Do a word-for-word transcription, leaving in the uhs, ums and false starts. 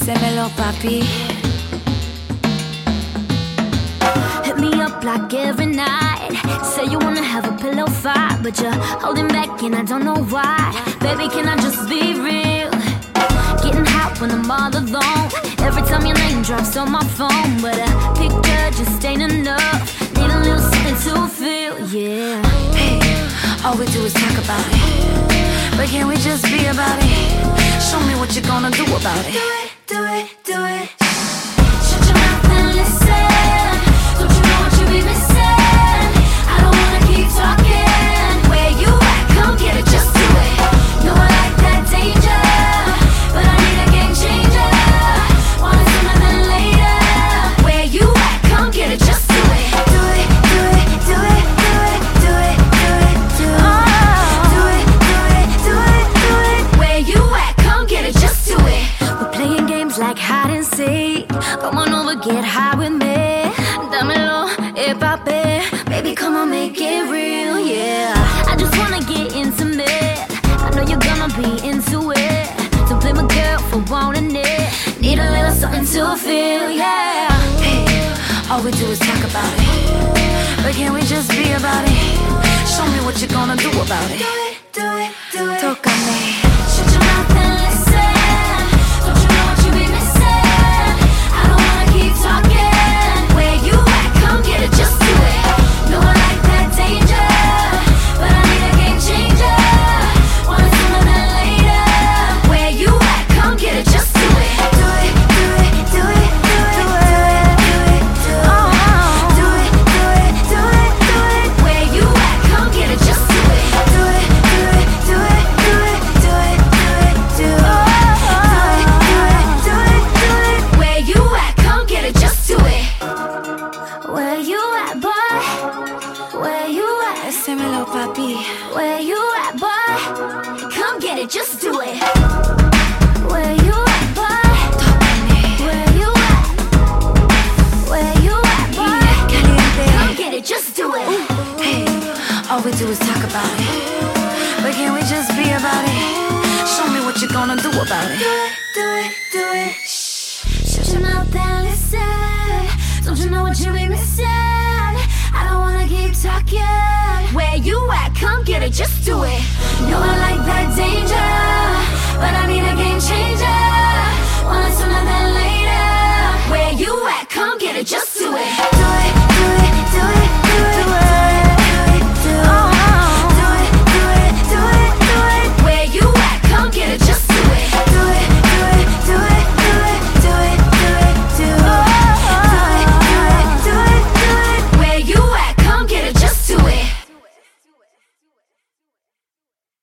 Sémelo, papi. Hit me up like every night. Say you wanna have a pillow fight, but you're holding back and I don't know why. Baby, can I just be real? Getting hot when I'm all alone. Every time your name drops on my phone, but a picture just ain't enough. Need a little something to feel, yeah. Hey, all we do is talk about it, but can we just be about it? Show me what you're gonna do about it. Do it, do it, do it. Shut your mouth and listen. Don't you know what you be missing? I don't wanna keep talking. Where you at? Come get it, just do it. No, I like that danger, but I need a game changer. Want it sooner than later. Where you at? Come get it, just do it. Do it, do it, do it, do it, do it, do it, do it. Do it, do it, do it, do it. Where you at? Come get it, just do it. We're playing games like hide and seek. Come on over, get high with me. Dámelo, eh, papi. Baby, come on, make it real, yeah. I just wanna get intimate. I know you're gonna be into it. Don't blame a girl for wanting it. Need a little something to feel, yeah. Hey, all we do is talk about it, but can we just be about it? Show me what you're gonna do about it. Do it, do it, do it. Tócame. Shut your mouth and listen. Don't you know what you be missing? I don't wanna keep talking. Where you at? Come get it, just do it. No, I like that danger, but I need a game changer. Want it sooner than later. Where you at? Come get it, just do it. Do it, do it, do it, do it, do it, do it, do it. Do it, do it, do it, do it. Where you at? Come get it, just do it. Do it, do it, do it, do it, do it, do it, do it. Do it, do it, do it, do it. Where you at? Come get it, just do it. Where you at, boy? Where you at? Sémelo, papi. Where you at, boy? Come get it, just do it. Where you at, boy? Tócame. Where you at? Where you at, boy? Caliente. Come get it, just do it. Hey, all we do is talk about it, but can we just be about it? Show me what you're gonna do about it. Do it, do it, do it. Shh. Shut your mouth and listen. Don't you know what you be missing? I don't wanna keep talking. Where you at? Come get it, just do it.